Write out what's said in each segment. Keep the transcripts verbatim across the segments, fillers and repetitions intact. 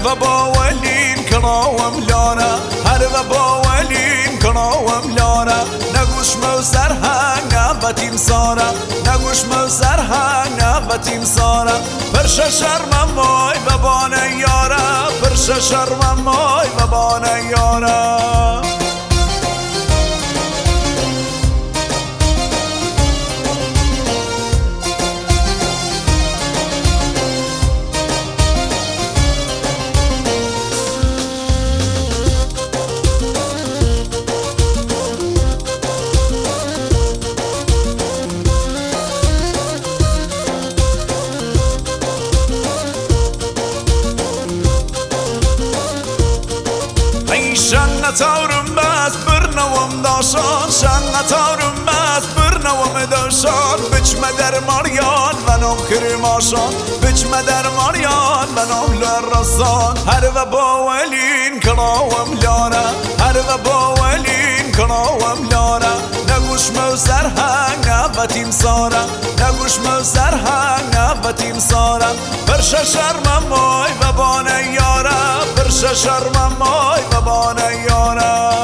و باولین کناوم لانه هر و باولین کناوم لانه نگوش مو سرهنگ نبتیم ساره نگوش مو سرهنگ نبتیم ساره فرش شرم مای و بانه یاره فرش شرم مای و بانه یاره شنگ تارم بس برنوم داشان شنگ تارم بس برنوم داشان بچمه در ماریان و نام کرماشان بچمه در ماریان و نام لرسان هر و باولین کناوم لانه هر و باولین کناوم لانه نگوش مو سرهنگ نبتیم ساره نگوش مو سرهنگ نبتیم ساره فرش شرم مای و بانه یاره فرش شرم مای و بانه یاره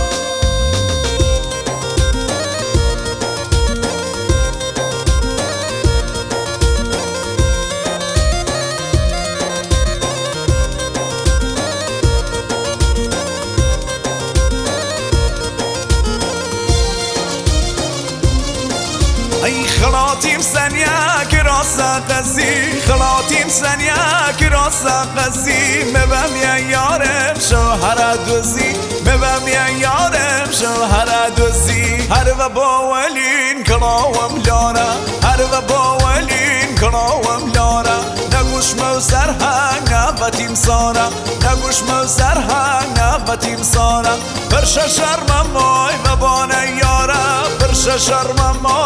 ای خلاتیم سنیا که راست قصی خلاتیم سنیا که راست قصی مبم یا یارم شوهر دوزی مبم یا یارم شوهر دوزی هر و باولین کناوم لانه هر و باولین کناوم لانه نگوش مو سرهنگ نبتیم ساره نگوش مو سرهنگ نبتیم ساره فرش شرم مای و بانه یاره فرش شرم مای